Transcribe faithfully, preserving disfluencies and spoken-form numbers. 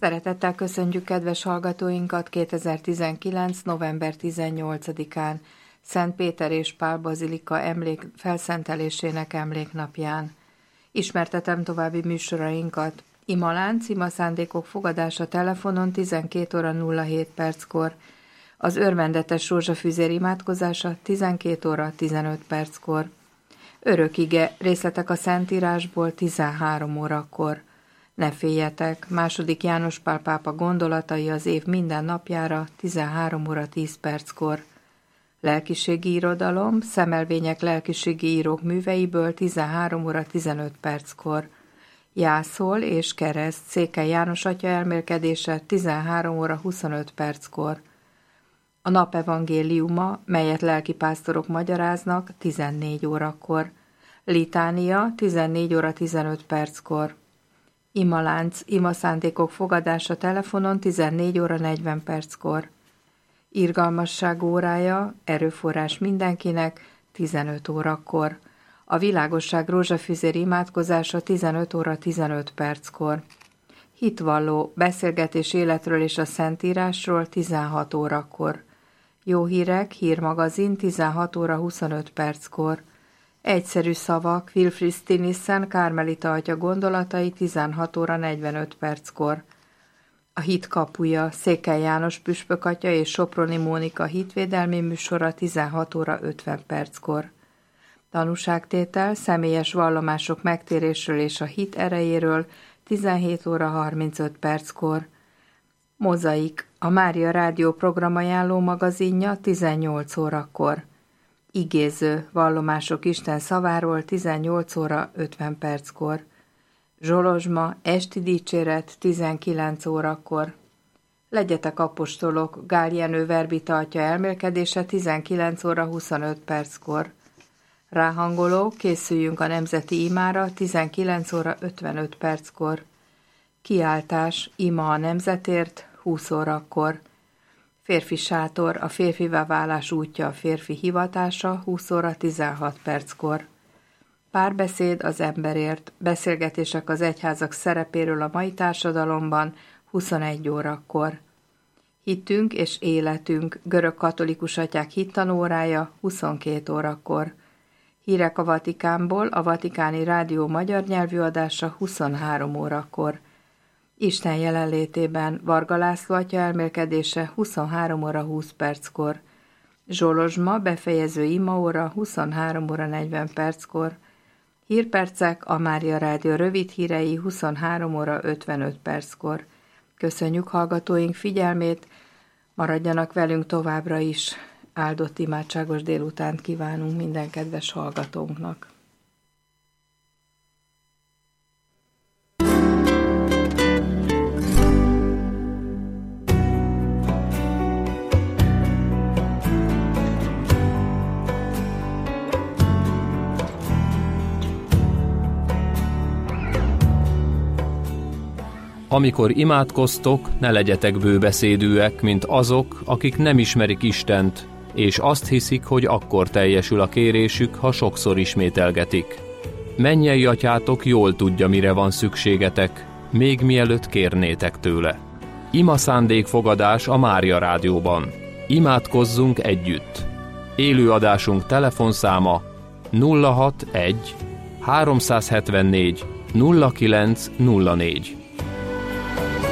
Szeretettel köszöntjük kedves hallgatóinkat kétezer-tizenkilenc. november tizennyolcadikán, Szent Péter és Pál bazilika emlék felszentelésének emléknapján. Ismertetem további műsorainkat. Imalánc, ima szándékok fogadása telefonon tizenkét óra nulla hét perckor, az örvendetes rózsafűzér imádkozása tizenkét óra tizenöt perckor, örökige részletek a Szentírásból tizenhárom órakor. Ne féljetek, második János Pál pápa gondolatai az év minden napjára tizenhárom óra tíz perckor. Lelkiségi irodalom, szemelvények lelkiségi írók műveiből tizenhárom óra tizenöt perckor. Jászol és kereszt Székely János atya elmélkedése tizenhárom óra huszonöt perckor. A napevangéliuma, melyet lelkipásztorok magyaráznak, tizennégy órakor. Litánia tizennégy óra tizenöt perckor. Imalánc, ima szándékok fogadása telefonon tizennégy óra negyven perckor. Irgalmasság órája, erőforrás mindenkinek, tizenöt órakor. A világosság rózsafűzér imádkozása tizenöt óra tizenöt perckor. Hitvalló, beszélgetés életről és a Szentírásról tizenhat órakor. Jó hírek, hírmagazin tizenhat óra huszonöt perckor. Egyszerű szavak, Wilfried Stinissen, Kármelita atya gondolatai tizenhat óra negyvenöt perckor. A hit kapuja, Székely János püspök atya és Soproni Mónika hitvédelmi műsora tizenhat óra ötven perckor. Tanúságtétel, személyes vallomások megtérésről és a hit erejéről tizenhét óra harmincöt perckor. Mozaik, a Mária Rádió programajánló magazinja tizennyolc órakor. Igéző, vallomások Isten szaváról tizennyolc óra ötven perckor. Zsolozsma, esti dicséret tizenkilenc órakor. Legyetek apostolok, Gál Jenő verbita atya elmélkedése tizenkilenc óra huszonöt perckor. Ráhangoló, készüljünk a nemzeti imára tizenkilenc óra ötvenöt perckor. Kiáltás, ima a nemzetért húsz órakor. Férfi sátor, a férfivá válás útja, a férfi hivatása húsz óra tizenhat perckor. Párbeszéd az emberért, beszélgetések az egyházak szerepéről a mai társadalomban huszonegy órakor. Hitünk és életünk, görög katolikus atyák hittanórája huszonkét órakor. Hírek a Vatikánból, a Vatikáni Rádió magyar nyelvű adása huszonhárom órakor. Isten jelenlétében Varga László atya elmélkedése huszonhárom óra húsz perckor. Zsolozsma, befejező imaóra huszonhárom óra negyven perckor. Hírpercek, a Mária Rádió rövid hírei huszonhárom óra ötvenöt perckor. Köszönjük hallgatóink figyelmét, maradjanak velünk továbbra is. Áldott imádságos délutánt kívánunk minden kedves hallgatónknak. Amikor imádkoztok, ne legyetek bőbeszédűek, mint azok, akik nem ismerik Istent, és azt hiszik, hogy akkor teljesül a kérésük, ha sokszor ismételgetik. Mennyei atyátok jól tudja, mire van szükségetek, még mielőtt kérnétek tőle. Ima szándékfogadás a Mária Rádióban. Imádkozzunk együtt. Élőadásunk telefonszáma nulla hatvanegy háromszázhetvennégy nulla kilenc nulla négy.